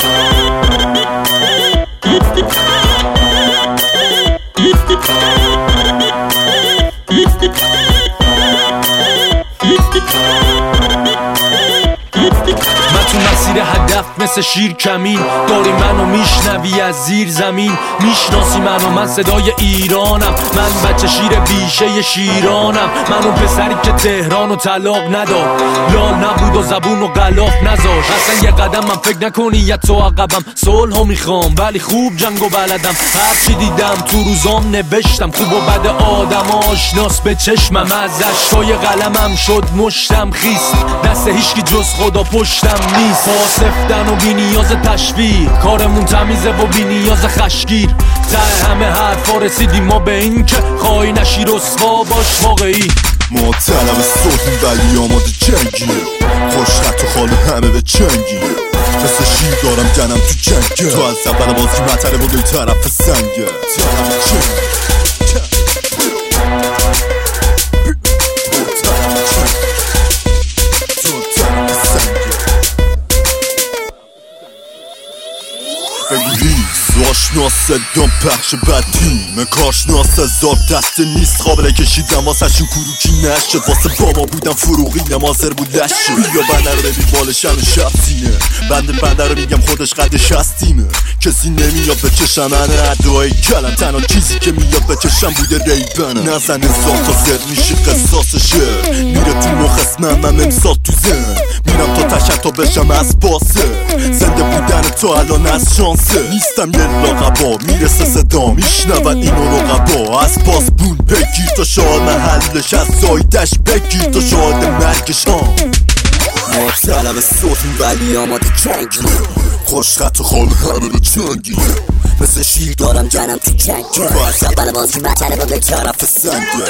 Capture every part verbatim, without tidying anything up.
من تو مسیر هدف مثل شیر کمین داری منو میشنوی از زیر زمین، میشناسی منو، من صدای ایرانم، من بچه شیر بیشه شیرانم، من اون پسری که تهران و طلاق نداد، لال نبود و زبون و غلاف نذاشت، اصلا یه قدم من فکر نکنی یه تو عقبم، صلحو میخوام ولی خوب جنگو بلدم، هرچی دیدم تو روزام نوشتم، خوب و بد آدم آشناس به چشمم، از اشکای قلمم شد مشتم خیست، دست هیچکی جز خدا پشتم نیست، پاسفتن و بی نیاز تشویر، کارمون تمیزه و بی نیاز خشگیر، ته همه حرفا رسیدیم ما به این که خواهی نشی رسوا باش واقعی. ما طلب صوتیم ولی آماده جنگیم، خوش خط و خال همه به چنگیم، مثل شیر دارم جنم تو جنگه، تو از اول بازی مطره بودی طرف سنگه، طرف جنگ آشناس صدام پخش بدیم، کارشناس هزار دسته نیست قابل کشیدم، واسه شون کروکی نشد، واسه بابا بودم فروغی نمازر بود لشه، بیا بنده رو ببین بالشن و شب سینه، بنده بنده رو میگم خودش قدش هستیمه، کسی نمیاد به چشم من ادعای کلم، تنها چیزی که میاد به چشم بوده ریبنه، نزنه زاد تا زد میشه قصاصشه، میره تو مخ اسمم من امسال تو زن، میرم تا تشت تا بشم از باسه، زنده بودن تو الان از شانسه، نیستم یه لاغبا میرسه صدا میشنون اینو رقبا، از پاس بون بگیر تا شاد محلش، از زایدش بگیر تا شاد مرگش ها، ما طلب صوتیم ولی آماده جنگیم، خوش خط و خال همه به چنگیم، مثل شیر دارم جنم تو جنگه، تو از اول بازی مطره با به طرف سنگه،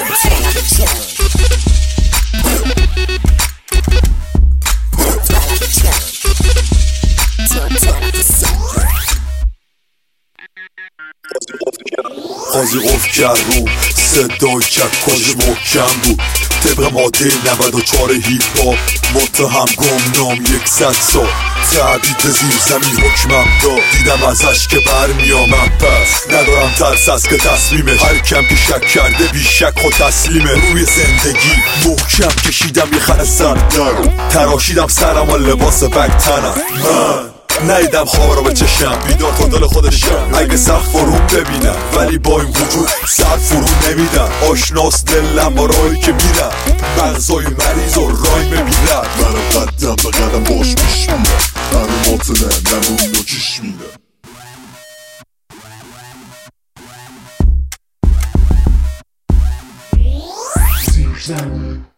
قاضی قفل کرد رو صدای چکاش محکم بود، طبق ماده نود و چهار هیپ هاپ متهم گمنام یک صد سال، تعبید زیر زمین حکمم داد، دیدم ازش که برمیامم، پس ندارم ترس از که تصمیمش، هر کم که شک کرده بیشک خود تسلیمه، روی زندگی محکم کشیدم یه خط سردر، تراشیدم سرم و لباس بگتنم، من نیدم خواب رو به چشم، بیدار تا دل خودشم، اگه سخت فرو ببینم ولی با این وجود سر فرو نمیدم، آشناس دلم با راهی که میرم، مغزای مریض و رای میبینم، منم قدم به قدم باش پیش میرم، همه ماطنه نمون و چیش میرم.